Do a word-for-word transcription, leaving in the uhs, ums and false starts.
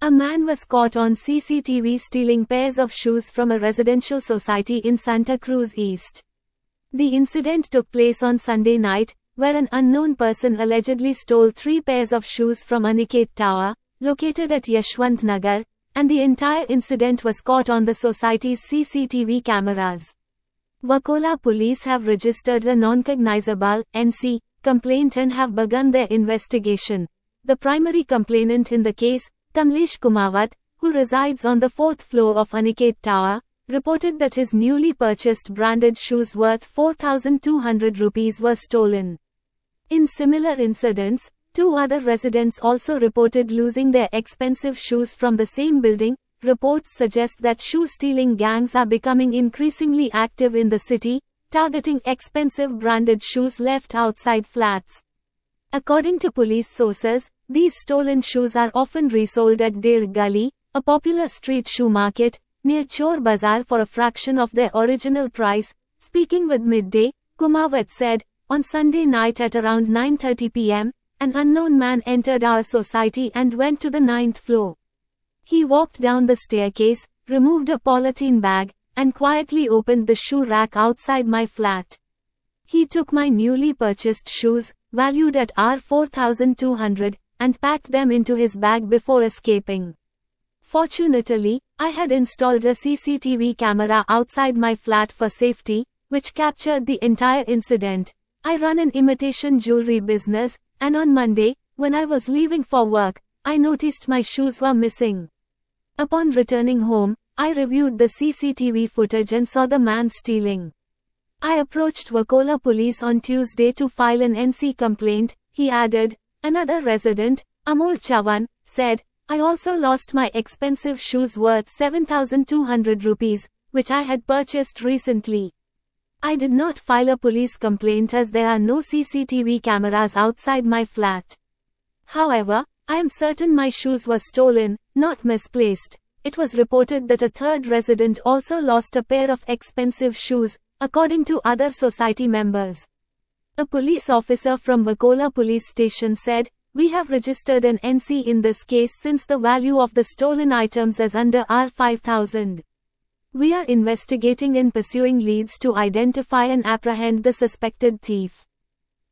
A man was caught on C C T V stealing pairs of shoes from a residential society in Santa Cruz East. The incident took place on Sunday night, where an unknown person allegedly stole three pairs of shoes from Aniket Tower, located at Yashwant Nagar, and the entire incident was caught on the society's C C T V cameras. Wakola police have registered a non-cognizable N C complaint and have begun their investigation. The primary complainant in the case, Kamlesh Kumawat, who resides on the fourth floor of Aniket Tower, reported that his newly purchased branded shoes worth four thousand two hundred rupees were stolen. In similar incidents, two other residents also reported losing their expensive shoes from the same building. Reports suggest that shoe-stealing gangs are becoming increasingly active in the city, targeting expensive branded shoes left outside flats. According to police sources, these stolen shoes are often resold at Der Gully, a popular street shoe market, near Chor Bazaar for a fraction of their original price. Speaking with Midday, Kumawat said, "On Sunday night at around nine thirty p m, an unknown man entered our society and went to the ninth floor. He walked down the staircase, removed a polythene bag, and quietly opened the shoe rack outside my flat. He took my newly purchased shoes, valued at four thousand two hundred, and packed them into his bag before escaping. Fortunately, I had installed a C C T V camera outside my flat for safety, which captured the entire incident. I run an imitation jewelry business, and on Monday, when I was leaving for work, I noticed my shoes were missing. Upon returning home, I reviewed the C C T V footage and saw the man stealing. I approached Wakola police on Tuesday to file an N C complaint," he added. Another resident, Amol Chavan, said, "I also lost my expensive shoes worth seven thousand two hundred rupees, which I had purchased recently. I did not file a police complaint as there are no C C T V cameras outside my flat. However, I am certain my shoes were stolen, not misplaced." It was reported that a third resident also lost a pair of expensive shoes, according to other society members. A police officer from Wakola police station said, "We have registered an N C in this case since the value of the stolen items is under five thousand. We are investigating and pursuing leads to identify and apprehend the suspected thief."